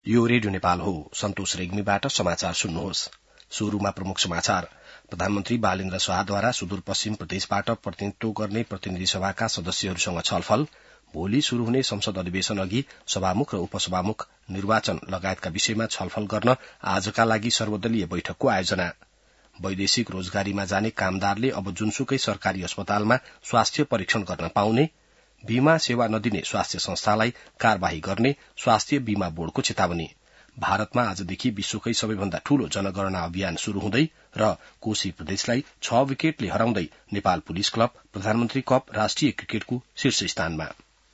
यो रेडियो नेपाल हो। सन्तोष रेग्मीबाट समाचार सुन्नुहोस्। सुरुमा प्रमुख समाचार। प्रधानमन्त्री बालेन्द्र शाहद्वारा सुदूरपश्चिम प्रदेशबाट प्रतिनिधित्व गर्ने प्रतिनिधि सभाका सदस्यहरूसँग छलफल। भोलि शुरू हुने संसद अधिवेशन अघि सभामुख र उपसभामुख निर्वाचन लगायतका विषयमा छलफल गर्न आजका लागि सर्वदलीय बैठकको आयोजना। वैदेशिक रोजगारीमा जाने कामदारले अब जुनसुकै सरकारी अस्पतालमा स्वास्थ्य परीक्षण गर्न पाउने। बीमा सेवा नदिने स्वास्थ्य संस्थालाई कार्यवाही गर्ने स्वास्थ्य बीमा बोर्डको चेतावनी। भारतमा आजदेखि विश्वकै सबैभन्दा ठूलो जनगणना अभियान शुरू हुँदै र कोशी प्रदेशलाई 6 विकेटले हराउँदै नेपाल पुलिस क्लब प्रधानमन्त्री कप राष्ट्रिय क्रिकेटको शीर्ष स्थानमा।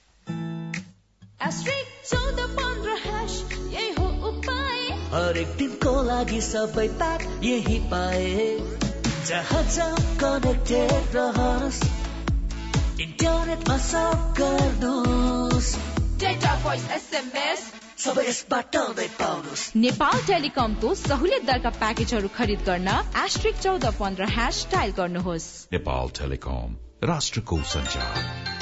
हरेक दिनको लागि सबै प्याक यही पाए। जहाँ जहाँ कनेक्टेड रहनुहोस्, इन्टरनेटमा सब गर्नुहोस्। डेटा भोइस एसएमएस सबै यसबाट नै पाउनुहोस्। नेपाल टेलिकमको सहुलियत दरका प्याकेजहरू खरिद गर्न *1415# डायल गर्नुहोस्। नेपाल टेलिकम, राष्ट्रको सञ्चार।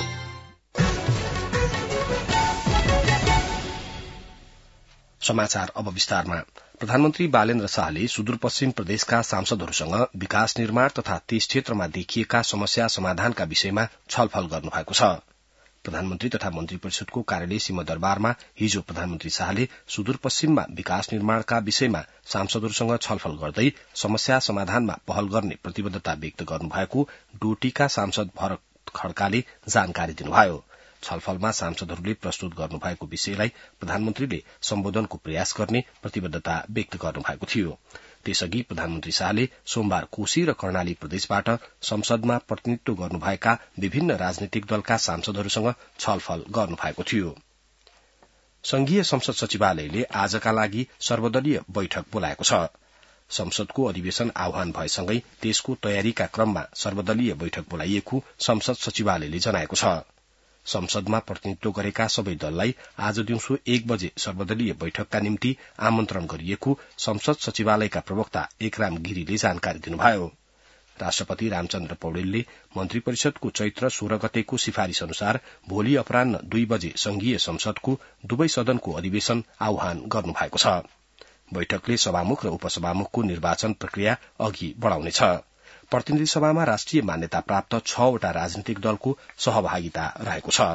समाचार अब विस्तारमा। प्रधानमन्त्री बालेन्द्र शाहले सुदूरपश्चिम प्रदेशका सांसदहरूसँग विकास निर्माण तथा त्यस क्षेत्रमा देखिएका समस्या समाधानका विषयमा छलफल गर्नुभएको छ। प्रधानमन्त्री तथा मन्त्री परिषदको कार्यालय सिंहदरबारमा हिजो प्रधानमन्त्री शाहले सुदूरपश्चिममा विकास निर्माणका विषयमा सांसदहरूसँग छलफल गर्दै समस्या समाधानमा पहल गर्ने प्रतिबद्धता व्यक्त गर्नुभएको डोटीका सांसद भरत खड्काले जानकारी दिनुभयो। छलफलमा सांसदहरूले प्रस्तुत गर्नुभएको विषयलाई प्रधानमन्त्रीले सम्बोधनको प्रयास गर्ने प्रतिबद्धता व्यक्त गर्नुभएको थियो। त्यसअघि प्रधानमन्त्री शाहले सोमबार कोशी र कर्णाली प्रदेशबाट संसदमा प्रतिनिधित्व गर्नुभएका विभिन्न राजनीतिक दलका सांसदहरूसँग छलफल गर्नुभएको थियो। संघीय संसद सचिवालयले आजका लागि सर्वदलीय बैठक बोलाएको छ। संसदको अधिवेशन आह्वान भएसँगै त्यसको तयारीका क्रममा सर्वदलीय बैठक बोलाइएको संसद सचिवालयले जनाएको छ। संसदमा प्रतिनिधित्व गरेका सबै दललाई आज दिउँसो 1 बजे सर्वदलीय बैठकका निम्ति आमन्त्रण गरिएको संसद सचिवालयका प्रवक्ता एकराम गिरीले जानकारी दिनुभयो। राष्ट्रपति रामचन्द्र पौडेलले मन्त्री परिषदको चैत्र 16 गतेको सिफारिश अनुसार भोलि अपराह्न 2 बजे संघीय संसदको दुवै सदनको अधिवेशन आह्वान गर्नुभएको छ। बैठकले सभामुख र उपसभामुखको निर्वाचन प्रक्रिया अघि बढ़ाउनेछ। प्रतिनिधि सभामा राष्ट्रिय मान्यता प्राप्त 6 वटा राजनीतिक दलको सहभागिता रहेको छ।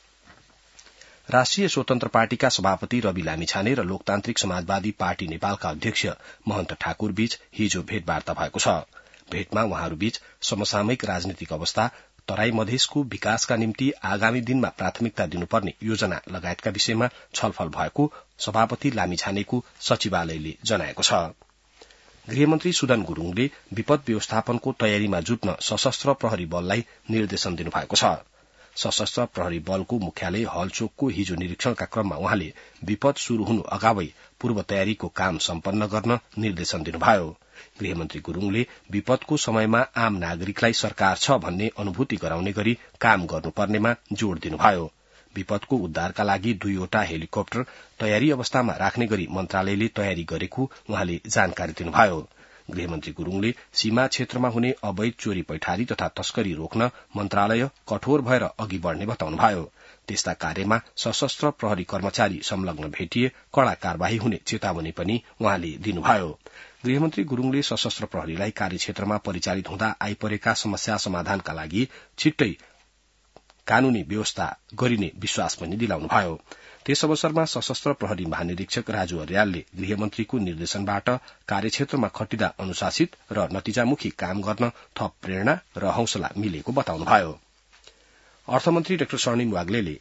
राष्ट्रिय स्वतन्त्र पार्टीका सभापति रवि लामिछाने र लोकतान्त्रिक समाजवादी पार्टी नेपालका अध्यक्ष महन्त ठाकुर बीच हिजो भेटवार्ता भएको छ। भेटमा उहाँहरूबीच समसामयिक राजनीतिक अवस्था, तराई मधेसको विकासका निम्ति आगामी दिनमा प्राथमिकता दिनुपर्ने योजना लगायतका विषयमा छलफल भएको सभापति लामिछानेको सचिवालयले जनाएको छ। गृहमन्त्री सुदन गुरूङले विपद व्यवस्थापनको तयारीमा जुट्न सशस्त्र प्रहरी बललाई निर्देशन दिनुभएको छ। सशस्त्र प्रहरी बलको मुख्यालय हलचोकको हिजो निरीक्षणका क्रममा उहाँले विपद शुरू हुनु अगावै पूर्व तयारीको काम सम्पन्न गर्न निर्देशन दिनुभयो। गृहमन्त्री गुरूङले विपदको समयमा आम नागरिकलाई सरकार छ भन्ने अनुभूति गराउने गरी काम गर्नुपर्नेमा जोड़ दिनुभयो। विपदको उद्धारका लागि 2 वटा हेलिकप्टर तयारी अवस्थामा राख्ने गरी मन्त्रालयले तयारी गरेको उहाँले जानकारी दिनुभयो। गृहमन्त्री गुरूङले सीमा क्षेत्रमा हुने अवैध चोरी पैठारी तथा तस्करी रोक्न मन्त्रालय कठोर भएर अघि बढ़ने बताउनुभयो। त्यस्ता कार्यमा सशस्त्र प्रहरी कर्मचारी संलग्न भेटिए कड़ा कार्यवाही हुने चेतावनी पनि उहाँले दिनुभयो। गृहमन्त्री गुरूङले सशस्त्र प्रहरीलाई कार्यक्षेत्रमा परिचालित हुँदा आइपरेका समस्या समाधानका लागि छिट्टै कानूनी व्यवस्था गरिने विश्वास पनि दिलाउनुभयो। त्यस अवसरमा सशस्त्र प्रहरी महानिरीक्षक राजु अर्यालले गृहमन्त्रीको निर्देशनबाट कार्यक्षेत्रमा खटिँदा अनुशासित र नतिजामुखी काम गर्न थप प्रेरणा र हौसला मिलेको बताउनुभयो। अर्थमन्त्री डाक्टर स्वर्णिम वाग्लेले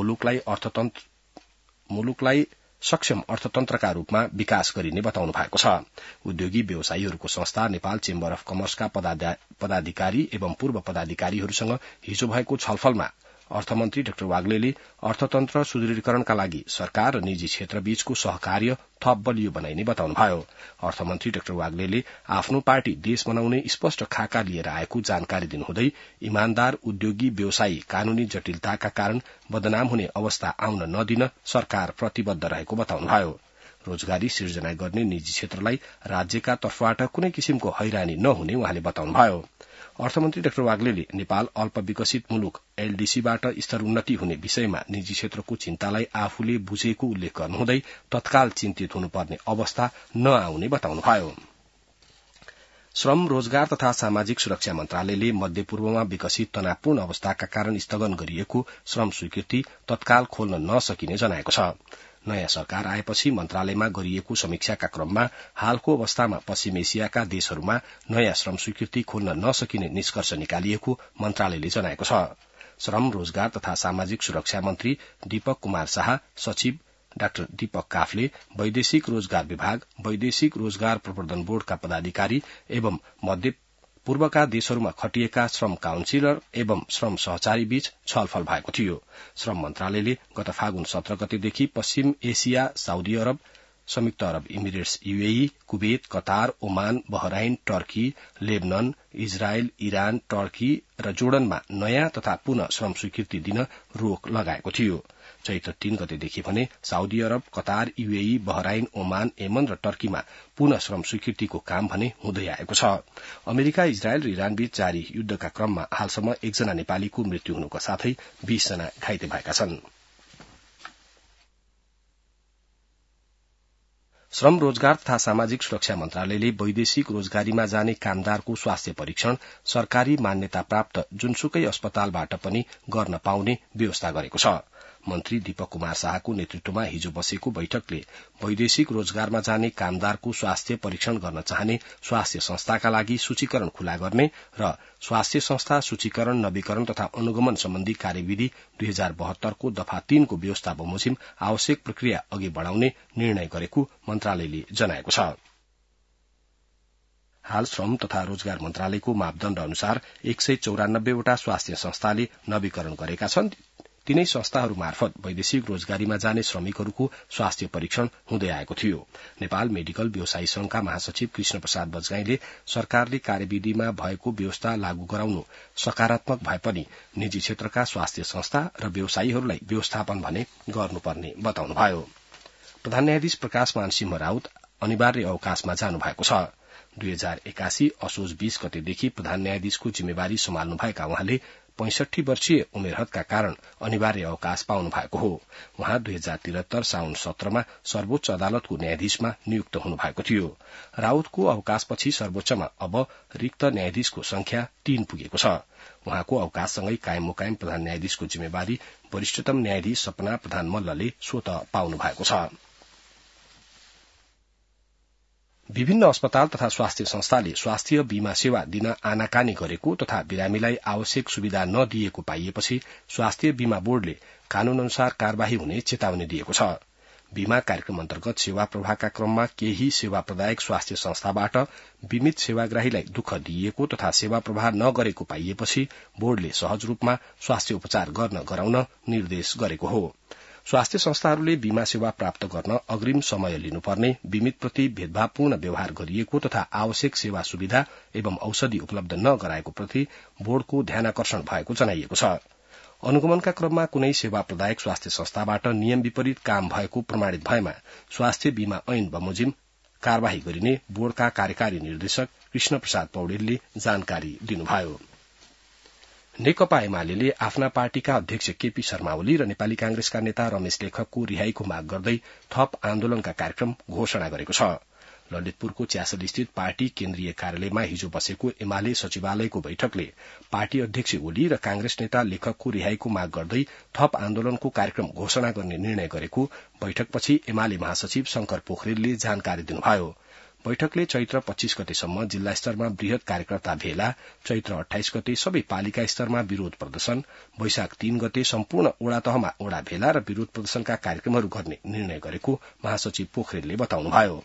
मुलुकलाई सक्षम अर्थतन्त्रका रूपमा विकास गरिने बताउनु भएको छ। उद्योगी व्यवसायीहरूको संस्था नेपाल चेम्बर अफ कमर्सका पदाधिकारी एवं पूर्व पदाधिकारीहरूसँग हिजो भएको छलफलमा अर्थमन्त्री डाक्टर वाग्लेले अर्थतन्त्र सुदृढीकरणका लागि सरकार र निजी क्षेत्रबीचको सहकार्य थप बलियो बनाइने बताउनुभयो। अर्थमन्त्री डाक्टर वाग्लेले आफ्नो पार्टी देश बनाउने स्पष्ट खाका लिएर आएको जानकारी दिनुहुँदै इमानदार उद्योगी व्यवसायी कानूनी जटिलताका कारण बदनाम हुने अवस्था आउन नदिन सरकार प्रतिबद्ध रहेको बताउनुभयो। रोजगारी सिर्जना गर्ने निजी क्षेत्रलाई राज्यका तर्फबाट कुनै किसिमको हैरानी नहुने उहाँले बताउनुभयो। अर्थमन्त्री डाक्टर वाग्लेले नेपाल अल्प विकसित मुलुक एलडीसीबाट स्तरोन्नति हुने विषयमा निजी क्षेत्रको चिन्तालाई आफूले बुझेको उल्लेख गर्नुहुँदै तत्काल चिन्तित हुनुपर्ने अवस्था नआउने बताउनुभयो। श्रम, रोजगार तथा सामाजिक सुरक्षा मन्त्रालयले मध्यपूर्वमा विकसित तनावपूर्ण अवस्थाका कारण स्थगन गरिएको श्रम स्वीकृति तत्काल खोल्न नसकिने जनाएको छ। नयाँ सरकार आएपछि मन्त्रालयमा गरिएको समीक्षाका क्रममा हालको अवस्थामा पश्चिम एसियाका देशहरूमा नयाँ श्रम स्वीकृति खोल्न नसकिने निष्कर्ष निकालिएको मन्त्रालयले जनाएको छ। श्रम, रोजगार तथा सामाजिक सुरक्षा मन्त्री दीपक कुमार शाह, सचिव डाक्टर दीपक काफले, वैदेशिक रोजगार विभाग, वैदेशिक रोजगार प्रवर्धन बोर्डका पदाधिकारी एवं मध्य पूर्वका देशहरूमा खटिएका श्रम काउन्सिलर एवं श्रम सहचारी बीच छलफल भएको थियो। श्रम मन्त्रालयले गत फागुन 17 गतेदेखि पश्चिम एसिया, साउदी अरब, संयुक्त Arab Emirates UAE, Kuwait, Qatar, Oman, Bahrain, Turkey, Lebanon, Israel, Iran, Turkey र जोर्डनमा नयाँ तथा पुनः श्रम स्वीकृति दिन रोक लगाएको थियो। चैत्र 3 गतेदेखि भने Saudi Arab, Qatar, UAE, Bahrain, Oman, Yemen र टर्कीमा पुनः श्रम स्वीकृतिको काम भने हुँदै आएको छ। अमेरिका, इजरायल र इरान बीच जारी युद्धका क्रममा हालसम्म 1 जना नेपालीको मृत्यु हुनुका साथै 20 जना घाइते भएका छन्। श्रम, रोजगार तथा सामाजिक सुरक्षा मन्त्रालयले वैदेशिक रोजगारीमा जाने कामदारको स्वास्थ्य परीक्षण सरकारी मान्यता प्राप्त जुनसुकै अस्पतालबाट पनि गर्न पाउने व्यवस्था गरेको छ। मन्त्री दीपक कुमार शाहको नेतृत्वमा हिजो बसेको बैठकले वैदेशिक रोजगारमा जाने कामदारको स्वास्थ्य परीक्षण गर्न चाहने स्वास्थ्य संस्थाका लागि सूचीकरण खुला गर्ने र स्वास्थ्य संस्था सूचीकरण, नवीकरण तथा अनुगमन सम्बन्धी कार्यविधि 2072 को दफा 3 को व्यवस्था बमोजिम आवश्यक प्रक्रिया अघि बढ़ाउने निर्णय गरेको मन्त्रालयले जनाएको छ। हाल श्रम तथा रोजगार मन्त्रालयको मापदण्ड अनुसार 194 वटा स्वास्थ्य संस्थाले नवीकरण गरेका छन्। तीनै संस्थाहरू मार्फत वैदेशिक रोजगारीमा जाने श्रमिकहरूको स्वास्थ्य परीक्षण हुँदै आएको थियो। नेपाल मेडिकल व्यवसायी संघका महासचिव कृष्ण प्रसाद बजगाईले सरकारले कार्यविधिमा भएको व्यवस्था लागू गराउनु सकारात्मक भए पनि निजी क्षेत्रका स्वास्थ्य संस्था र व्यवसायीहरूलाई व्यवस्थापन भने गर्नुपर्ने बताउनुभयो। प्रधान न्यायाधीश प्रकाश मान सिंह राउत अनिवार्य अवकाशमा जानु भएको छ। 2081 असोज 20 गतेदेखि प्रधान न्यायाधीशको जिम्मेवारी सम्हाल्नु भएका उहाँले 65 वर्षीय उमेरहदका कारण अनिवार्य अवकाश पाउनु भएको हो। उहाँ 2073 साउन 17 मा सर्वोच्च अदालतको न्यायाधीशमा नियुक्त हुनु भएको थियो। राउतको अवकाशपछि सर्वोच्चमा अब रिक्त न्यायाधीशको संख्या 3 पुगेको छ। उहाँको अवकाशसँगै कायम मुकायम प्रधान न्यायाधीशको जिम्मेवारी वरिष्ठतम न्यायाधीश सपना प्रधान मल्लले स्वत पाउनु भएको छ। विभिन्न अस्पताल तथा स्वास्थ्य संस्थाले स्वास्थ्य बीमा सेवा दिन आनाकानी गरेको तथा बिरामीलाई आवश्यक सुविधा नदिएको पाइएपछि स्वास्थ्य बीमा बोर्डले कानून अनुसार कार्यवाही हुने चेतावनी दिएको छ। बीमा कार्यक्रम अन्तर्गत सेवा प्रवाहका क्रममा केही सेवा प्रदायक स्वास्थ्य संस्थाबाट बीमित सेवाग्राहीलाई दुःख दिइएको तथा सेवा प्रवाह नगरेको पाइएपछि बोर्डले सहज रूपमा स्वास्थ्य उपचार गराउन निर्देश गरेको हो। स्वास्थ्य संस्थाहरूले बीमा सेवा प्राप्त गर्न अग्रिम समय लिनुपर्ने, बीमितप्रति भेदभावपूर्ण व्यवहार गरिएको तथा आवश्यक सेवा सुविधा एवं औषधि उपलब्ध नगराएको प्रति बोर्डको ध्यानाकर्षण भएको जनाइएको छ। अनुगमनका क्रममा कुनै सेवा प्रदायक स्वास्थ्य संस्थाबाट नियम विपरीत काम भएको प्रमाणित भएमा स्वास्थ्य बीमा ऐन बमोजिम कार्यवाही गरिने बोर्डका कार्यकारी निर्देशक कृष्ण प्रसाद पौडेलले जानकारी दिनुभयो। नेकपा एमाले आफ्ना पार्टीका अध्यक्ष केपी शर्मा ओली र नेपाली कांग्रेसका नेता रमेश लेखकको रिहाईको माग गर्दै थप आन्दोलनका कार्यक्रम घोषणा गरेको छ। ललितपुरको च्यासल स्थित पार्टी केन्द्रीय कार्यालयमा हिजो बसेको एमाले सचिवालयको बैठकले पार्टी अध्यक्ष ओली र कांग्रेस नेता लेखकको रिहाईको माग गर्दै थप आन्दोलनको कार्यक्रम घोषणा गर्ने निर्णय गरेको बैठकपछि एमाले महासचिव शंकर पोखरेलले जानकारी दिनुभयो। बैठकले चैत्र 25 गतेसम्म जिल्ला स्तरमा वृहत कार्यकर्ता भेला, चैत्र 28 गते सबै पालिका स्तरमा विरोध प्रदर्शन, वैशाख 3 गते सम्पूर्ण ओडा तहमा ओडा भेला र विरोध प्रदर्शनका कार्यक्रमहरू गर्ने निर्णय गरेको महासचिव पोखरेलले बताउनुभयो।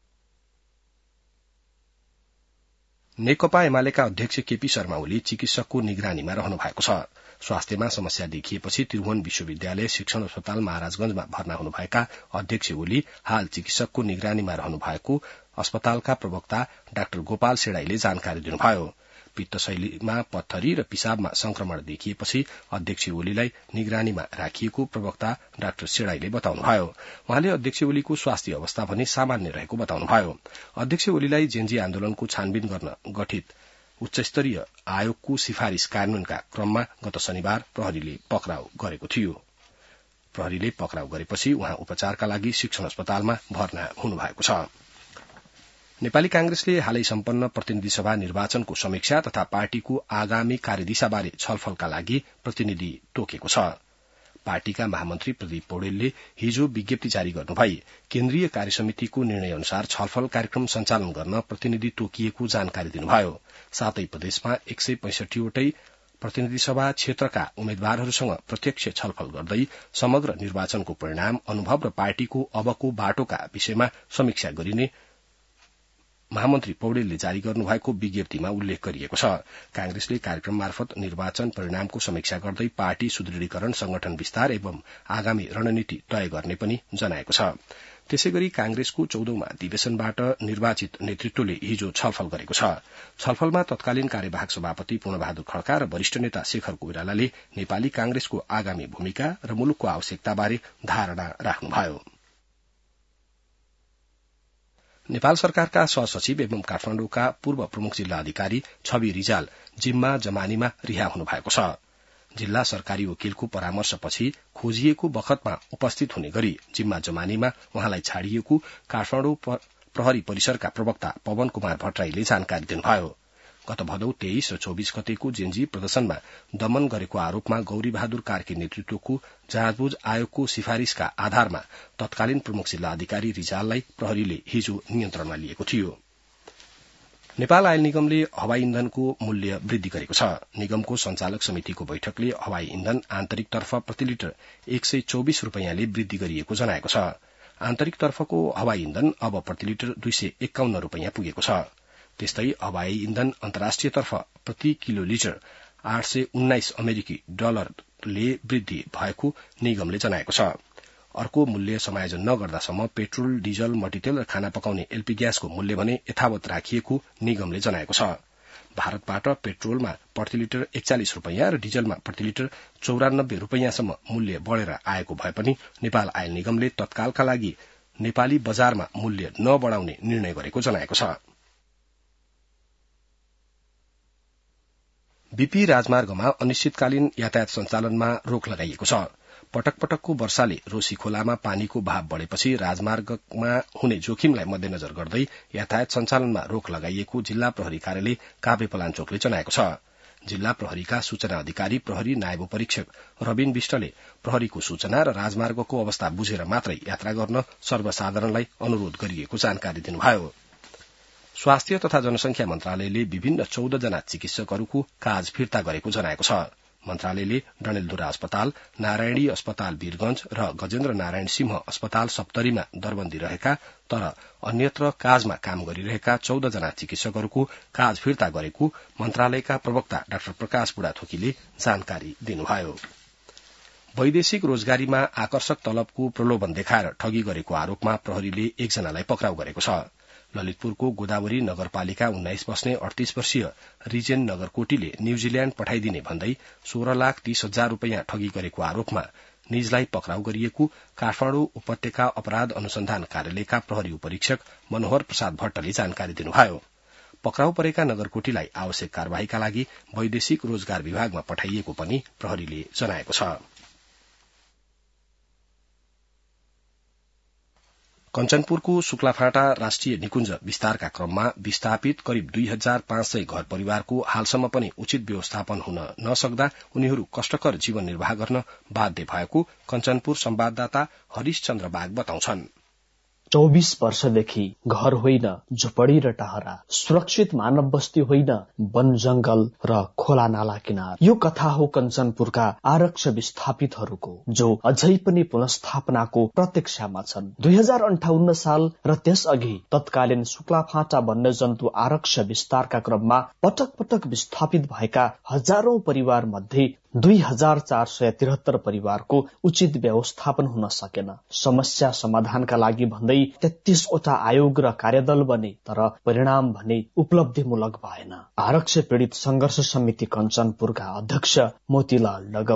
नेकपा एमालेका अध्यक्ष केपी शर्मा ओली चिकित्सकको निगरानीमा रहनु भएको छ। स्वास्थ्यमा समस्या देखिएपछि त्रिभुवन विश्वविद्यालय शिक्षण अस्पताल महाराजगंजमा भर्ना हुनुभएका अध्यक्ष ओली हाल चिकित्सकको निगरानीमा रहनु भएको अस्पतालका प्रवक्ता डाक्टर गोपाल सेडाईले जानकारी दिनुभयो। पित्तशैलीमा पत्थरी र पिसाबमा संक्रमण देखिएपछि अध्यक्ष ओलीलाई निगरानीमा राखिएको प्रवक्ता डाक्टर सेडाईले बताउनुभयो। उहाँले अध्यक्ष ओलीको स्वास्थ्य अवस्था भने सामान्य रहेको बताउनुभयो। अध्यक्ष ओलीलाई जेएनजी आन्दोलनको छानबिन गर्न गठित उच्चस्तरीय आयोगको सिफारिश कार्यान्वयनका क्रममा गत शनिबार प्रहरीले पक्राउ गरेको थियो। प्रहरीले पक्राउ गरेपछि उहाँ उपचारका लागि शिक्षण अस्पतालमा भर्ना हुनुभएको छ। नेपाली कांग्रेसले हालै सम्पन्न प्रतिनिधि सभा निर्वाचनको समीक्षा तथा पार्टीको आगामी कार्यदिशाबारे छलफलका लागि प्रतिनिधि तोकेको छ। पार्टीका महामन्त्री प्रदीप पौडेलले हिजो विज्ञप्ति जारी गर्नुभई केन्द्रीय कार्यसमितिको निर्णय अनुसार छलफल कार्यक्रम सञ्चालन गर्न प्रतिनिधि तोकिएको जानकारी दिनुभयो। सातै प्रदेशमा 165 वटै प्रतिनिधि सभा क्षेत्रका उम्मेद्वारहरूसँग प्रत्यक्ष छलफल गर्दै समग्र निर्वाचनको परिणाम, अनुभव र पार्टीको अबको बाटोका विषयमा समीक्षा गरिने महामन्त्री पौडेलले जारी गर्नुभएको विज्ञप्तिमा उल्लेख गरिएको छ। कांग्रेसले कार्यक्रम मार्फत निर्वाचन परिणामको समीक्षा गर्दै पार्टी सुदृढीकरण, संगठन विस्तार एवं आगामी रणनीति तय गर्ने पनि जनाएको छ। त्यसैगरी कांग्रेसको 14औं अधिवेशनबाट निर्वाचित नेतृत्वले हिजो छलफल गरेको छ। छलफलमा तत्कालीन कार्यवाहक सभापति पूर्णबहादुर खड्का र वरिष्ठ नेता शेखर कोइरालाले नेपाली कांग्रेसको आगामी भूमिका र मुलुकको आवश्यकताबारे धारणा राख्नुभयो। नेपाल सरकारका सहसचिव एवं काठमाडौँका पूर्व प्रमुख जिल्ला अधिकारी छवि रिजाल जिम्मा जमानीमा रिहा हुनुभएको छ। जिल्ला सरकारी वकिलको परामर्शपछि खोजिएको बखतमा उपस्थित हुने गरी जिम्मा जमानीमा उहाँलाई छाडिएको काठमाडौँ प्रहरी परिसरका प्रवक्ता पवन कुमार भट्टराईले जानकारी दिनुभयो। गत भदौ 23 र 24 गतेको जेन्जी प्रदर्शनमा दमन गरेको आरोपमा गौरी बहादुर कार्की नेतृत्वको जाँचबुझ आयोगको सिफारिशका आधारमा तत्कालीन प्रमुख जिल्ला अधिकारी रिजाललाई प्रहरीले हिजो नियन्त्रणमा लिएको थियो। नेपाल आयल निगमले हवाई इन्धनको मूल्य वृद्धि गरेको छ। निगमको सञ्चालक समितिको बैठकले हवाई इन्धन आन्तरिकतर्फ प्रति लिटर 124 रूपियाँले वृद्धि गरिएको जनाएको छ। आन्तरिकतर्फको हवाई इन्धन अब प्रति लिटर 251 रूपियाँ पुगेको छ। त्यस्तै हवाई इन्धन अन्तर्राष्ट्रियतर्फ प्रति किलो लिटर 819 अमेरिकी डलरले वृद्धि भएको निगमले जनाएको छ। अर्को मूल्य समायोजन नगर्दासम्म पेट्रोल, डिजल, मट्टीतेल र खाना पकाउने एलपी ग्यासको मूल्य भने यथावत राखिएको निगमले जनाएको छ। भारतबाट पेट्रोलमा प्रति लिटर 41 रूपियाँ र डिजलमा प्रति लिटर 94 रूपियाँसम्म मूल्य बढ़ेर आएको भए पनि नेपाल आयल निगमले तत्कालका लागि नेपाली बजारमा मूल्य नबढ़ाउने निर्णय गरेको जनाएको छ। बीपी राजमार्गमा अनिश्चितकालीन यातायात सञ्चालनमा रोक लगाइएको छ। पटक पटकको वर्षाले रोशी खोलामा पानीको बहाव बढ़ेपछि राजमार्गमा हुने जोखिमलाई मध्यनजर गर्दै यातायात सञ्चालनमा रोक लगाइएको जिल्ला प्रहरी कार्यालय काभ्रेपलाञ्चोकले जनाएको छ। जिल्ला प्रहरीका सूचना अधिकारी प्रहरी नायब परीक्षक रबिन विष्टले प्रहरीको सूचना र राजमार्गको अवस्था बुझेर मात्रै यात्रा गर्न सर्वसाधारणलाई अनुरोध गरिएको जानकारी दिनुभयो। स्वास्थ्य तथा जनसंख्या मन्त्रालयले विभिन्न 14 जना चिकित्सकहरूको काज फिर्ता गरेको जनाएको छ। मन्त्रालयले डडेलधुरा अस्पताल, नारायणी अस्पताल वीरगंज र गजेन्द्र नारायण सिंह अस्पताल सप्तरीमा दरबन्दी रहेका तर अन्यत्र काजमा काम गरिरहेका 14 जना चिकित्सकहरूको काज फिर्ता गरेको मन्त्रालयका प्रवक्ता डाक्टर प्रकाश बुढाथोकीले जानकारी दिनुभयो। वैदेशिक रोजगारीमा आकर्षक तलबको प्रलोभन देखाएर ठगी गरेको आरोपमा प्रहरीले एकजनालाई पक्राउ गरेको छ। ललितपुरको गोदावरी नगरपालिका 19 बस्ने 38 वर्षीय रिजेन नगरकोटीले न्यूजील्याण्ड पठाइदिने भन्दै 16,30,000 रूपियाँ ठगी गरेको आरोपमा निजलाई पक्राउ गरिएको काठमाडौँ उपत्यका अपराध अनुसन्धान कार्यालयका प्रहरी उपरीक्षक मनोहर प्रसाद भट्टले जानकारी दिनुभयो। पक्राउ परेका नगरकोटीलाई आवश्यक कार्यवाहीका लागि वैदेशिक रोजगार विभागमा पठाइएको पनि प्रहरीले जनाएको छ। कञ्चनपुरको शुक्लाफाटा राष्ट्रिय निकुञ्ज विस्तारका क्रममा विस्थापित करिब 2500 घर परिवारको हालसम्म पनि उचित व्यवस्थापन हुन नसक्दा उनीहरू कष्टकर जीवन निर्वाह गर्न बाध्य भएको कञ्चनपुर संवाददाता हरिश चन्द्र बाग बताउँछन्। 24 वर्षदेखि घर होइन, झुपडी र टहरा, सुरक्षित मानव बस्ती होइन, वन जंगल र खोला नाला किनार। यो कथा हो कञ्चनपुरका आरक्ष विस्थापितहरूको जो अझै पनि पुनस्थापनाको प्रतीक्षामा छन्। 2058 साल र त्यसअघि तत्कालीन शुक्लाफाटा वन्यजन्तु आरक्ष विस्तारका क्रममा पटक पटक विस्थापित भएका हजारौं परिवार मध्ये 2473 परिवारको उचित व्यवस्थापन हुन सकेन। समस्या समाधानका लागि भन्दै 33 वटा आयोग र कार्यदल बने, तर परिणाम भने उपलब्धिमूलक भएन। आरक्ष पीड़ित संघर्ष समिति कञ्चनपुरका अध्यक्ष मोतीलाल डगौरा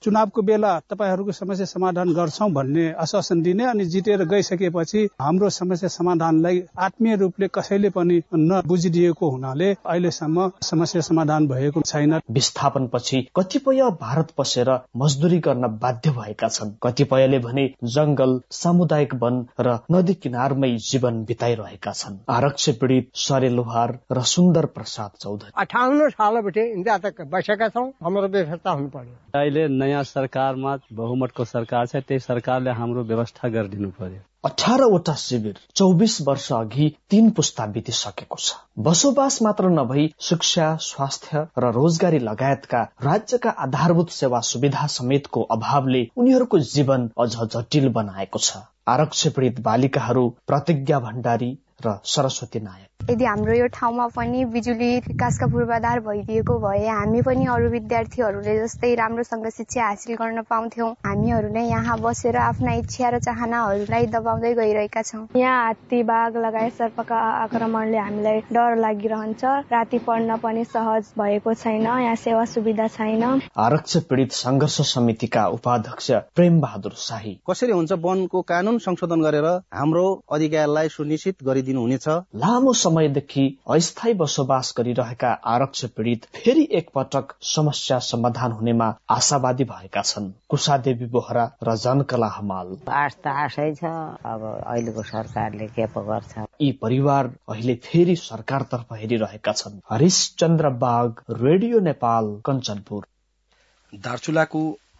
चुनावको बेला तपाईहरूको समस्या समाधान गर्छौं भन्ने आश्वासन दिने अनि जितेर गइसकेपछि हाम्रो समस्या समाधानलाई आत्मीय रूपले कसैले पनि नबुझिदिएको हुनाले अहिलेसम्म समस्या समाधान भएको छैन। विस्थापनपछि कतिपय भारत पसेर मजदुरी गर्न बाध्य भएका छन्, कतिपयले भने जंगल, सामुदायिक वन र नदी किनारमै जीवन बिताइरहेका छन्। आरक्ष पीडित सरे लोहार र सुन्दर प्रसाद चौधरी 58 सालबाट इन्डिया तक बसेका छौं। हाम्रो व्यवस्था हुनु पर्यो। अहिले नयाँ सरकारमा बहुमतको सरकार छ, त्यही सरकारले हाम्रो व्यवस्था गरिदिनु पर्यो। 18वटा शिविर 24 वर्ष अघि 3 पुस्ता बितिसकेको छ। बसोबास मात्र नभई शिक्षा, स्वास्थ्य र रोजगारी लगायतका राज्यका आधारभूत सेवा सुविधा समेतको अभावले उनीहरूको जीवन अझ जटिल बनाएको छ। आरक्ष पीडित बालिकाहरू प्रतिज्ञा भण्डारी र सरस्वती नायक। यदि हाम्रो यो ठाउँमा पनि बिजुली विकासका पूर्वाधार भइदिएको भए हामी पनि अरू विद्यार्थीहरूले जस्तै राम्रोसँग शिक्षा हासिल गर्न पाउँथ्यौं। हामीहरूले यहाँ बसेर आफ्ना इच्छा र चाहनाहरूलाई दबाउँदै गइरहेका छौं। यहाँ हात्ती, बाघ लगायत सर्पका आक्रमणले हामीलाई डर लागिरहन्छ। राति पढ्न पनि सहज भएको छैन। यहाँ सेवा सुविधा छैन। आरक्ष पीडित संघर्ष समितिका उपाध्यक्ष प्रेम बहादुर शाही, कसरी हुन्छ वनको कानून संशोधन गरेर हाम्रो अधिकारलाई सुनिश्चित गरिदिनु हुनेछ। लामो समयदेखि अस्थायी बसोबास गरिरहेका आरक्ष पीडित फेरि एकपटक समस्या समाधान हुनेमा आशावादी भएका छन्। कुशादेवी बोहरा र जनकला हमाल। आशै छ, अब अहिलेको सरकारले के पो गर्छ। यी परिवार अहिले फेरि सरकारतर्फ हेरिरहेका छन्। हरिशचन्द्र बाग, रेडियो नेपाल, कञ्चनपुर। दार्चुलाको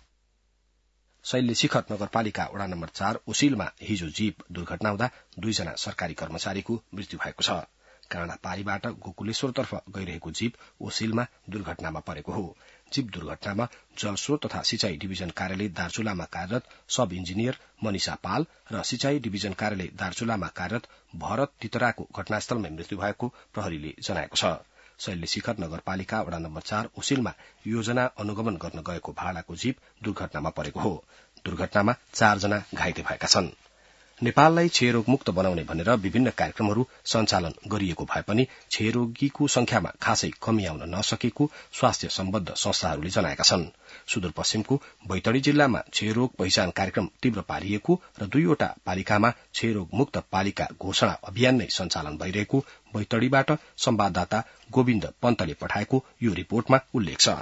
शैली शिखर नगरपालिका वडा नम्बर 4 उसिलमा हिजो जीप दुर्घटना हुँदा 2 जना सरकारी कर्मचारीको मृत्यु भएको छ। काँडापारीबाट गोकुलेश्वरतर्फ गइरहेको जीप उसिलमा दुर्घटनामा परेको हो। जीप दुर्घटनामा जलस्रोत तथा सिंचाई डिभिजन कार्यालय दार्चुलामा कार्यरत सब इन्जिनियर मनिषा पाल र सिंचाई डिभिजन कार्यालय दार्चुलामा कार्यरत भरत तितराको घटनास्थलमै मृत्यु भएको प्रहरीले जनाएको छ। शैली शिखर नगरपालिका वडा नम्बर 4 उसिलमा योजना अनुगमन गर्न गएको भाडाको जीप दुर्घटनामा परेको हो। दुर्घटनामा 4 जना घाइते भएका छन्। नेपाललाई क्षयरोग मुक्त बनाउने भनेर विभिन्न कार्यक्रमहरू सञ्चालन गरिएको भए पनि क्षयरोगीको संख्यामा खासै कमी आउन नसकेको स्वास्थ्य सम्बद्ध संस्थाहरूले जनाएका छन्। सुदूरपश्चिमको बैतडी जिल्लामा क्षयरोग पहिचान कार्यक्रम तीव्र पारिएको र 2वटा पालिकामा क्षयरोग मुक्त पालिका घोषणा अभियान नै सञ्चालन भइरहेको बैतडीबाट संवाददाता गोविन्द पन्तले पठाएको यो रिपोर्टमा उल्लेख छ।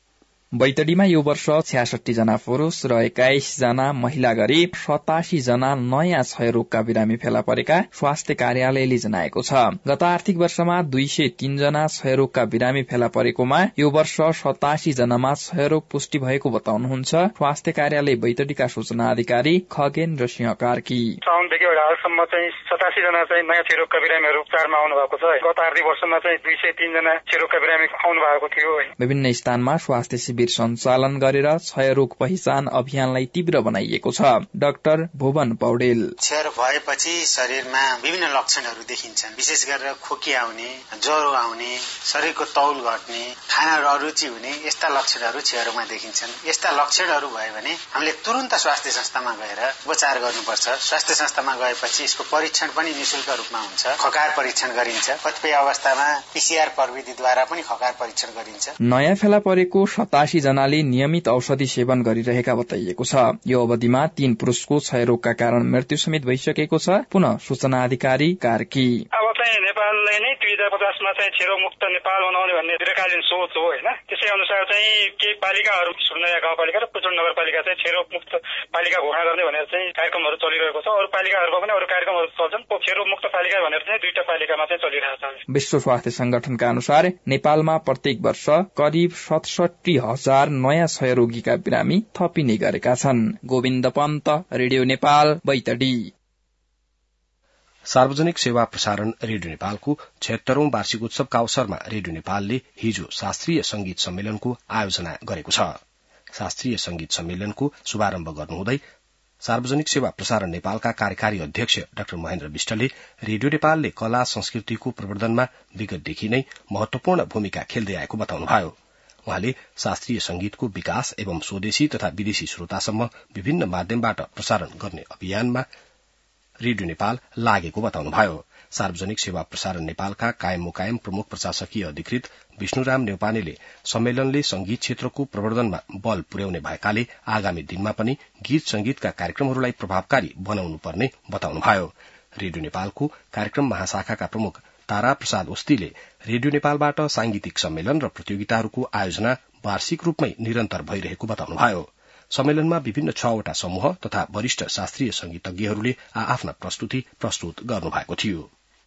बैतडीमा यो वर्ष 66 जना पुरूष र 21 जना महिला गरी 87 जना नयाँ क्षयरोगका बिरामी फेला परेका स्वास्थ्य कार्यालयले जनाएको छ। गत आर्थिक वर्षमा 203 जना क्षयरोगका बिरामी फेला परेकोमा यो वर्ष 87 जनामा क्षयरोग पुष्टि भएको बताउनुहुन्छ स्वास्थ्य कार्यालय बैतडीका सूचना अधिकारी खगेन्द्र सिंह कार्की। साउनदेखि हालसम्म चाहिँ 87 जना चाहिँ नयाँ क्षयरोगका बिरामीहरू उपचारमा आउनु भएको छ। गत आर्थिक वर्षमा चाहिँ 203 जना क्षयरोगका बिरामी आउनु भएको थियो। विभिन्न स्थानमा स्वास्थ्य शिविर सञ्चालन गरेर क्षयरोग पहिचान अभियानलाई तीव्र बनाइएको छ। डाक्टर भुवन पौडेल, क्षयरोग भएपछि शरीरमा विभिन्न लक्षणहरू देखिन्छन्। विशेष गरेर खोकी आउने, ज्वरो आउने, शरीरको तौल घट्ने, खानाहरू अरुचि हुने, यस्ता लक्षणहरू क्षयरोगमा देखिन्छन्। यस्ता लक्षणहरू भयो भने हामीले तुरुन्त स्वास्थ्य संस्थामा गएर उपचार गर्नुपर्छ। स्वास्थ्य संस्थामा गएपछि यसको परीक्षण पनि निशुल्क रूपमा हुन्छ। खकार परीक्षण गरिन्छ। कतिपय अवस्थामा पीसीआर प्रविधिद्वारा पनि खकार परीक्षण गरिन्छ। नयाँ फेला परेको 87 जनाले नियमित औषधि सेवन गरिरहेका बताइएको छ। यो अवधिमा 3 पुरुषको क्षयरोगका कारण मृत्यु समेत भइसकेको छ। पुनः सूचना अधिकारी कार्की, अब चाहिँ नेपाललाई नै 2050 मा चाहिँ क्षयरोग मुक्त नेपाल बनाउने भन्ने दीर्घकालीन सोच हो हैन। त्यसै अनुसार चाहिँ केही पालिकाहरू नयाँ गाउँपालिका र पुचुङ नगरपालिका चाहिँ क्षयरोग मुक्त पालिका घोषणा गर्ने भनेर चाहिँ कार्यक्रमहरू चलिरहेको छ। अरू पालिकाहरूको पनि अरू कार्यक्रमहरू चल्छन्। क्षयरोग मुक्त पालिका भनेर चाहिँ 2टा पालिकामा चाहिँ चलिरहेको छ। विश्व स्वास्थ्य संगठनका अनुसार नेपालमा प्रत्येक वर्ष करिब 67,000 नयाँ क्षयरोगीका बिरामी थपिने गरेका छन्। गोविन्द पन्त, रेडियो नेपाल, बैतडी। सार्वजनिक सेवा प्रसारण रेडियो नेपालको 76औं वार्षिक उत्सवका अवसरमा रेडियो नेपालले हिजो शास्त्रीय संगीत सम्मेलनको आयोजना गरेको छ। शास्त्रीय संगीत सम्मेलनको शुभारम्भ गर्नुहुँदै सार्वजनिक सेवा प्रसारण नेपालका कार्यकारी अध्यक्ष डाक्टर महेन्द्र विष्टले रेडियो नेपालले कला संस्कृतिको प्रवर्धनमा विगतदेखि नै महत्वपूर्ण भूमिका खेल्दै आएको बताउनुभयो। उहाँले शास्त्रीय संगीतको विकास एवं स्वदेशी तथा विदेशी श्रोतासम्म विभिन्न माध्यमबाट प्रसारण गर्ने अभियानमा रेडियो नेपाल लागेको बताउनुभयो। सार्वजनिक सेवा प्रसारण नेपालका कायम मुकायम प्रमुख प्रशासकीय अधिकृत विष्णुराम नेउपानेले सम्मेलनले संगीत क्षेत्रको प्रवर्धनमा बल पुर्याउने भएकाले आगामी दिनमा पनि गीत संगीतका कार्यक्रमहरूलाई प्रभावकारी बनाउनु पर्ने बताउनुभयो। रेडियो नेपालको कार्यक्रम महाशाखाका प्रमुख तारा प्रसाद ओस्तीले रेडियो नेपालबाट सांगीतिक सम्मेलन र प्रतियोगिताहरूको आयोजना वार्षिक रूपमै निरन्तर भइरहेको बताउनुभयो। सम्मेलनमा विभिन्न 6वटा समूह तथा वरिष्ठ शास्त्रीय संगीतज्ञहरूले आफ्ना प्रस्तुति प्रस्तुत गर्नुभएको थियो।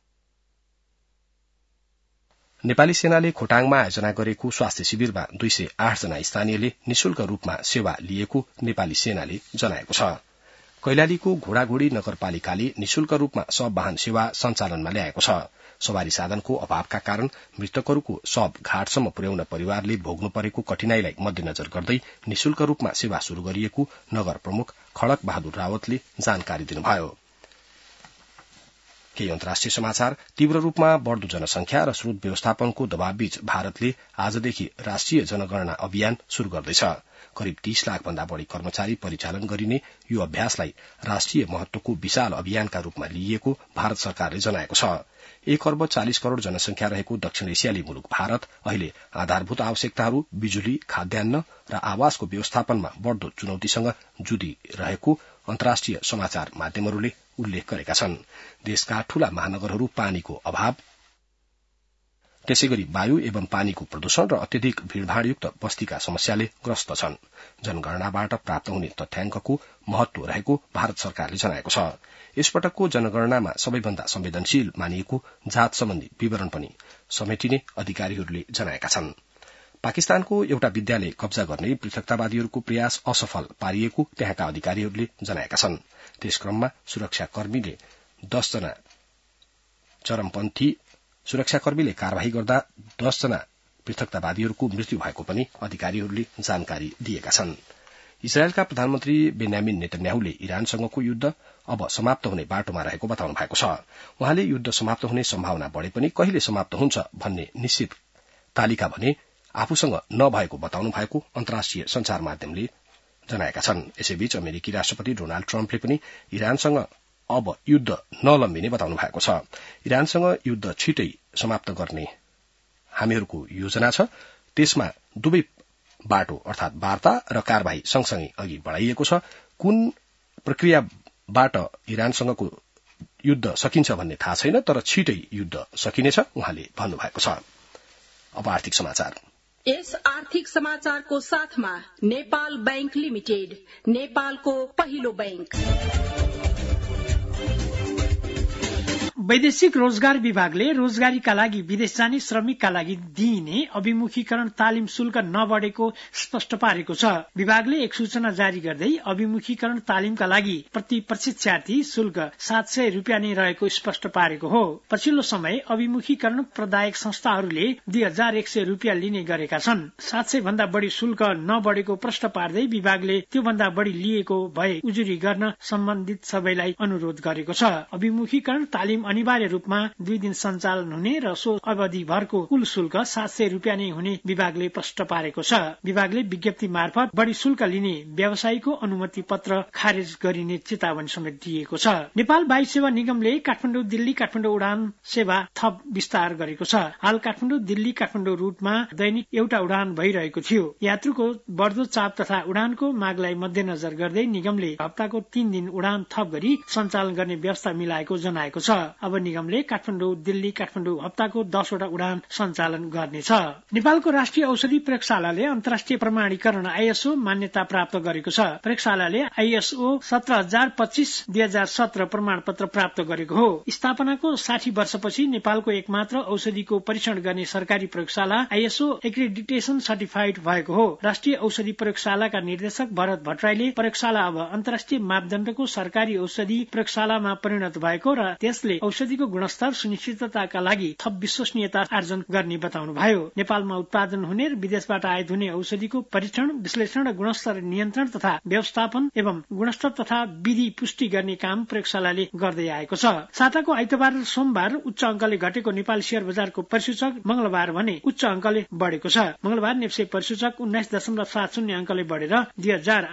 नेपाली सेनाले खोटाङमा आयोजना गरेको स्वास्थ्य शिविरमा 208 जना स्थानीयले निशुल्क रूपमा सेवा लिएको नेपाली सेनाले जनाएको छ। कैलालीको घोडाघोडी नगरपालिकाले निशुल्क रूपमा शव वाहन सेवा सञ्चालनमा ल्याएको छ। सवारी साधनको अभावका कारण मृतकहरूको शव घाटसम्म पुर्याउन परिवारले भोग्नु परेको कठिनाईलाई मध्यनजर गर्दै निशुल्क रूपमा सेवा शुरू गरिएको नगर प्रमुख खड़क बहादुर रावतले जानकारी दिनुभयो। केही अन्तर्राष्ट्रिय समाचार। तीव्र रूपमा बढ़दो जनसंख्या र स्रोत व्यवस्थापनको दबावबीच भारतले आजदेखि राष्ट्रिय जनगणना अभियान शुरू गर्दैछ। करिब 30 लाख भन्दा बढ़ी कर्मचारी परिचालन गरिने यो अभ्यासलाई राष्ट्रिय महत्वको विशाल अभियानका रूपमा लिइएको भारत सरकारले जनाएको छ। 1 अर्ब 40 करोड़ जनसंख्या रहेको दक्षिण एशियाली मुलुक भारत अहिले आधारभूत आवश्यकताहरू, बिजुली, खाद्यान्न र आवासको व्यवस्थापनमा बढ़दो चुनौतीसँग जुधिरहेको अन्तर्राष्ट्रिय समाचार माध्यमहरूले उल्लेख गरेका छन्। देशका ठूला महानगरहरू पानीको अभाव, त्यसैगरी वायु एवं पानीको प्रदूषण र अत्यधिक भीड़भाड़युक्त बस्तीका समस्याले ग्रस्त छन्। जनगणनाबाट प्राप्त हुने तथ्याङ्कको महत्व रहेको भारत सरकारले जनाएको छ। यसपटकको जनगणनामा सबैभन्दा संवेदनशील मानिएको जात सम्बन्धी विवरण पनि समेटिने अधिकारीहरूले जनाएका छन्। पाकिस्तानको एउटा विद्यालय कब्जा गर्ने पृथकतावादीहरूको प्रयास असफल पारिएको त्यहाँका अधिकारीहरूले जनाएका छन्। त्यसक्रममा सुरक्षाकर्मीले कार्यवाही गर्दा 10 जना पृथकतावादीहरूको मृत्यु भएको पनि अधिकारीहरूले जानकारी दिएका छन्। इजरायलका प्रधानमन्त्री बेन्यामिन नेतन्याहुले इरानसँगको युद्ध अब समाप्त हुने बाटोमा रहेको बताउनु भएको छ। उहाँले युद्ध समाप्त हुने सम्भावना बढ़े पनि कहिले समाप्त हुन्छ भन्ने निश्चित तालिका भने आफूसँग नभएको बताउनु भएको अन्तर्राष्ट्रिय संचार माध्यमले जनाएका छन्। यसैबीच अमेरिकी राष्ट्रपति डोनाल्ड ट्रम्पले पनि इरानसँग अब युद्ध नलम्बिने बताउनु भएको छ। इरानसँग युद्ध छिटै समाप्त गर्ने हामीहरूको योजना छ। त्यसमा दुवै बाटो अर्थात वार्ता र कार्यवाही सँगसँगै अघि बढ़ाइएको छ। कुन प्रक्रियाबाट इरानसँगको युद्ध सकिन्छ भन्ने थाहा छैन, तर छिटै युद्ध सकिनेछ उहाँले भन्नुभएको छ। अब आर्थिक समाचार। यस आर्थिक समाचारको साथमा नेपाल बैंक लिमिटेड, नेपालको पहिलो बैंक। वैदेशिक रोजगार विभागले रोजगारीका लागि विदेश जाने श्रमिकका लागि दिइने अभिमुखीकरण तालिम शुल्क नबढेको स्पष्ट पारेको छ। विभागले एक सूचना जारी गर्दै अभिमुखीकरण तालिमका लागि प्रति प्रशिक्षार्थी शुल्क 700 रुपियाँ नै रहेको स्पष्ट पारेको हो। पछिल्लो समय अभिमुखीकरण प्रदायक संस्थाहरूले 2100 रुपियाँ लिने गरेका छन्। 700 भन्दा बढ़ी शुल्क नबढेको प्रश्न पार्दै विभागले त्योभन्दा बढ़ी लिएको भए उजुरी गर्न सम्बन्धित सबैलाई अनुरोध गरेको छ। अभिमुखीकरण तालिम अनिवार्य रूपमा 2 दिन सञ्चालन हुने र सो अवधिभरको कुल शुल्क 700 रुपियाँ नै हुने विभागले प्रष्ट पारेको छ। विभागले विज्ञप्ति मार्फत बढ़ी शुल्क लिने व्यवसायीको अनुमति पत्र खारेज गरिने चेतावनी समेत दिएको छ। नेपाल वायु सेवा निगमले काठमाडौँ दिल्ली काठमाडौँ उडान सेवा थप विस्तार गरेको छ। हाल काठमाडौँ दिल्ली काठमाडौँ रूटमा दैनिक एउटा उडान भइरहेको थियो। यात्रुको बढ़दो चाप तथा उडानको मागलाई मध्यनजर गर्दै निगमले हप्ताको 3 दिन उडान थप गरी सञ्चालन गर्ने व्यवस्था मिलाएको जनाएको छ। अब निगमले काठमाडौँ दिल्ली काठमाडौँ हप्ताको 10 वटा उडान सञ्चालन गर्नेछ। नेपालको राष्ट्रिय औषधि प्रयोगशालाले अन्तर्राष्ट्रिय प्रमाणीकरण ISO मान्यता प्राप्त गरेको छ। प्रयोगशालाले ISO 17025/2017 प्रमाणपत्र प्राप्त गरेको हो। स्थापनाको 60 वर्षपछि नेपालको एकमात्र औषधिको परीक्षण गर्ने सरकारी प्रयोगशाला ISO एक्रेडिटेसन सर्टिफाइड भएको हो। राष्ट्रिय औषधि प्रयोगशालाका निर्देशक भरत भट्टराईले प्रयोगशाला अब अन्तर्राष्ट्रिय मापदण्डको सरकारी औषधि प्रयोगशालामा परिणत भएको र त्यसले औषधिको गुणस्तर सुनिश्चितताका लागि थप विश्वसनीयता आर्जन गर्ने बताउनुभयो। नेपालमा उत्पादन हुने र विदेशबाट आयात हुने औषधिको परीक्षण, विश्लेषण र गुणस्तर नियन्त्रण तथा व्यवस्थापन एवं गुणस्तर तथा विधि पुष्टि गर्ने काम प्रयोगशालाले गर्दै आएको छ। साताको आइतबार र सोमबार उच्च अंकले घटेको नेपाल शेयर बजारको परिसूचक मंगलबार भने उच्च अंकले बढ़ेको छ। मंगलबार नेप्से परिसूचक 19.70 अंकले बढ़ेर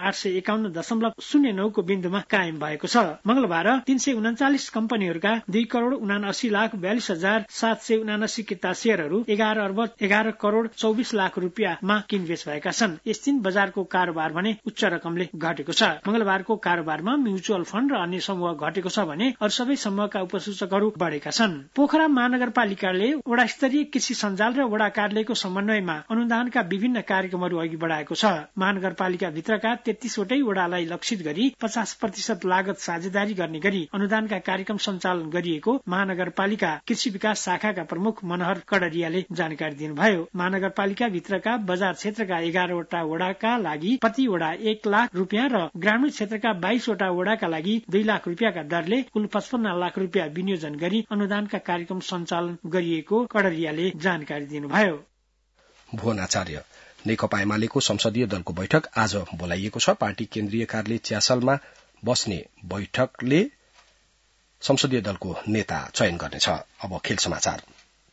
2851.09 को बिन्दुमा कायम भएको छ। मंगलबार 339 कम्पनीहरूका 2 2,79,42,779 किता शेयरहरू 11 अर्ब 11 करोड़ 24 लाख रुपियाँमा किनबेच भएका छन्। यस दिन बजारको कारोबार भने उच्च रकमले घटेको छ। मंगलबारको कारोबारमा म्युचुअल फण्ड र अन्य समूह घटेको छ भने अरू सबै समूहका उपसूचकहरू बढेका छन्। पोखरा महानगरपालिकाले वडा स्तरीय कृषि सञ्जाल र वडा कार्यालयको समन्वयमा अनुदानका विभिन्न कार्यक्रमहरू अघि बढाएको छ। महानगरपालिका भित्रका 33 वटै वडालाई लक्षित गरी 50% लागत साझेदारी गर्ने गरी अनुदानका कार्यक्रम सञ्चालन गरिएको महानगरपालिका कृषि विकास शाखाका प्रमुख मनोहर कड़रियाले जानकारी दिनुभयो। महानगरपालिका भित्रका बजार क्षेत्रका 11 वटा वडाका लागि प्रति वडा 1 लाख रुपियाँ र ग्रामीण क्षेत्रका 22 वटा वडाका लागि 2 लाख रुपियाँका दरले कुल 55 लाख रुपियाँ विनियोजन गरी अनुदानका कार्यक्रम सञ्चालन गरिएको कड़रियाले जानकारी दिनुभयो। भुवन आचार्य नेकपा एमालेको संसदीय दलको बैठक आज बोलाइएको छ। पार्टी केन्द्रीय कार्यालय च्यासलमा बस्ने बैठकले संसदीय दलको नेता चयन गर्नेछ। अब खेल समाचार।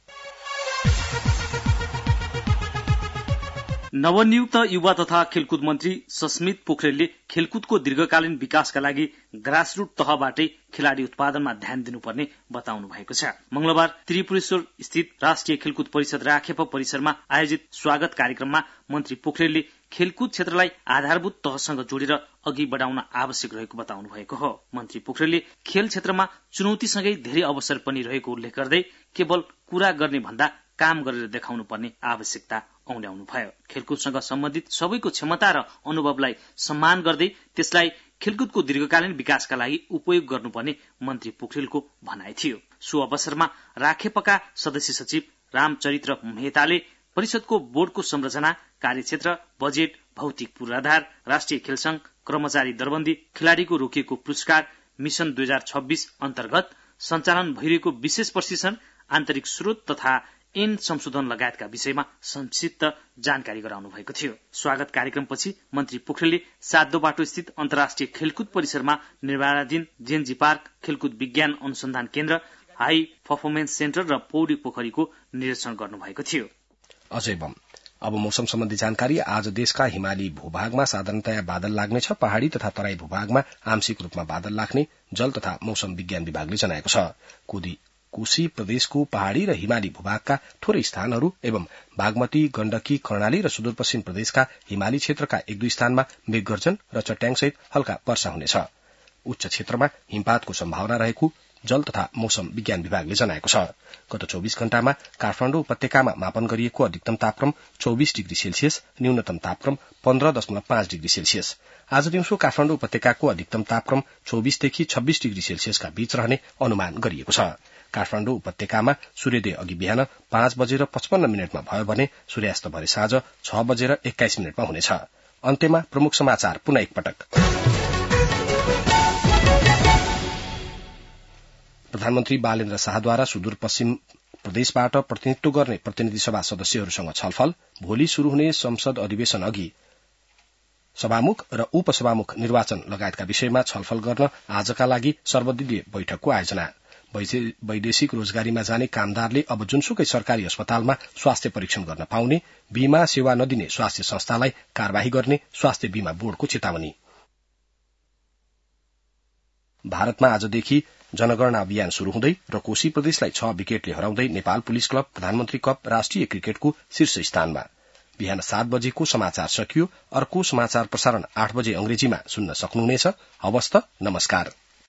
नवनियुक्त युवा तथा खेलकुद मन्त्री सस्मित पोखरेलले खेलकुदको दीर्घकालीन विकासका लागि ग्रासरूट तहबाटै खेलाड़ी उत्पादनमा ध्यान दिनुपर्ने बताउनु भएको छ। मंगलबार त्रिपुरेश्वर स्थित राष्ट्रिय खेलकुद परिषद राखेप परिसरमा आयोजित स्वागत कार्यक्रममा मन्त्री पोखरेलले खेलकुद क्षेत्रलाई आधारभूत तहसँग जोडेर अघि बढाउन आवश्यक रहेको बताउनु भएको हो। मन्त्री पोखरेलले खेल क्षेत्रमा चुनौतीसँगै धेरै अवसर पनि रहेको उल्लेख गर्दै केवल कुरा गर्ने भन्दा काम गरेर देखाउनु पर्ने आवश्यकता औल्याउनु भयो। खेलकुदसँग सम्बन्धित सबैको क्षमता र अनुभवलाई सम्मान गर्दै त्यसलाई खेलकुदको दीर्घकालीन विकासका लागि उपयोग गर्नुपर्ने मन्त्री पोखरेलको भनाइ थियो। सो अवसरमा राखेपका सदस्य सचिव रामचरित्र मेहताले परिषदको बोर्डको संरचना, कार्यक्षेत्र, बजेट, भौतिक पूर्वाधार, राष्ट्रिय खेल संघ, कर्मचारी दरबन्दी, खेलाड़ीको रोकिएको पुरस्कार, मिशन 2026 अन्तर्गत सञ्चालन भइरहेको विशेष प्रशिक्षण, आन्तरिक स्रोत तथा ऐन संशोधन लगायतका विषयमा संक्षिप्त जानकारी गराउनु भएको थियो। स्वागत कार्यक्रमपछि मन्त्री पोखरेलले सातो बाटो स्थित अन्तर्राष्ट्रिय खेलकुद परिसरमा निर्माणाधीन जेएनजी पार्क, खेलकुद विज्ञान अनुसन्धान केन्द्र, हाई पर्फर्मेन्स सेन्टर र पौडी पोखरीको निरीक्षण गर्नुभएको थियो। अजय बम। अब मौसम सम्बन्धी जानकारी। आज देशका हिमाली भूभागमा साधारणतया बादल लाग्नेछ। पहाड़ी तथा तराई भूभागमा आंशिक रूपमा बादल लाग्ने जल तथा मौसम विज्ञान विभागले जनाएको छ। कोशी प्रदेशको पहाड़ी र हिमाली भूभागका थोरै स्थानहरू एवं बागमती, गण्डकी, कर्णाली र सुदूरपश्चिम प्रदेशका हिमाली क्षेत्रका 1-2 स्थानमा मेघगर्जन र चट्याङसहित हल्का वर्षा हुनेछ। उच्च क्षेत्रमा हिमपातको सम्भावना रहेको जल तथा मौसम विज्ञान विभागले जनाएको छ। गत 24 घण्टामा काठमाडौँ उपत्यकामा मापन गरिएको अधिकतम तापक्रम 24 डिग्री सेल्सियस, न्यूनतम तापक्रम 15.5 डिग्री सेल्सियस। आज दिउँसो काठमाडौँ उपत्यकाको अधिकतम तापक्रम 24 देखि 26 डिग्री सेल्सियसका बीच रहने अनुमान गरिएको छ। काठमाडौँ उपत्यकामा सूर्योदय अघि बिहान 5:55 भयो भने सूर्यास्त भरे साँझ 6:21 हुनेछ। अन्त्यमा प्रमुख समाचार पुनः एकपटक। प्रधानमन्त्री बालेन्द्र शाहद्वारा सुदूरपश्चिम प्रदेशबाट प्रतिनिधित्व गर्ने प्रतिनिधि सभा सदस्यहरूसँग छलफल। भोलि शुरू हुने संसद अधिवेशन अघि सभामुख र उपसभामुख निर्वाचन लगायतका विषयमा छलफल गर्न आजका लागि सर्वदलीय बैठकको आयोजना। वैदेशिक रोजगारीमा जाने कामदारले अब जुनसुकै सरकारी अस्पतालमा स्वास्थ्य परीक्षण गर्न पाउने, बीमा सेवा नदिने स्वास्थ्य संस्थालाई कार्यवाही गर्ने स्वास्थ्य बीमा बोर्डको चेतावनी। भारतमा आजदेखि जनगणना अभियान शुरू हुँदै र कोशी प्रदेशलाई 6 विकेटले हराउँदै नेपाल पुलिस क्लब प्रधानमन्त्री कप राष्ट्रिय क्रिकेटको शीर्ष स्थानमा। बिहान 7 बजेको समाचार सकियो। अर्को समाचार प्रसारण 8 बजे अंग्रेजीमा सुन्न सक्नुहुनेछ। हवस् त, नमस्कार।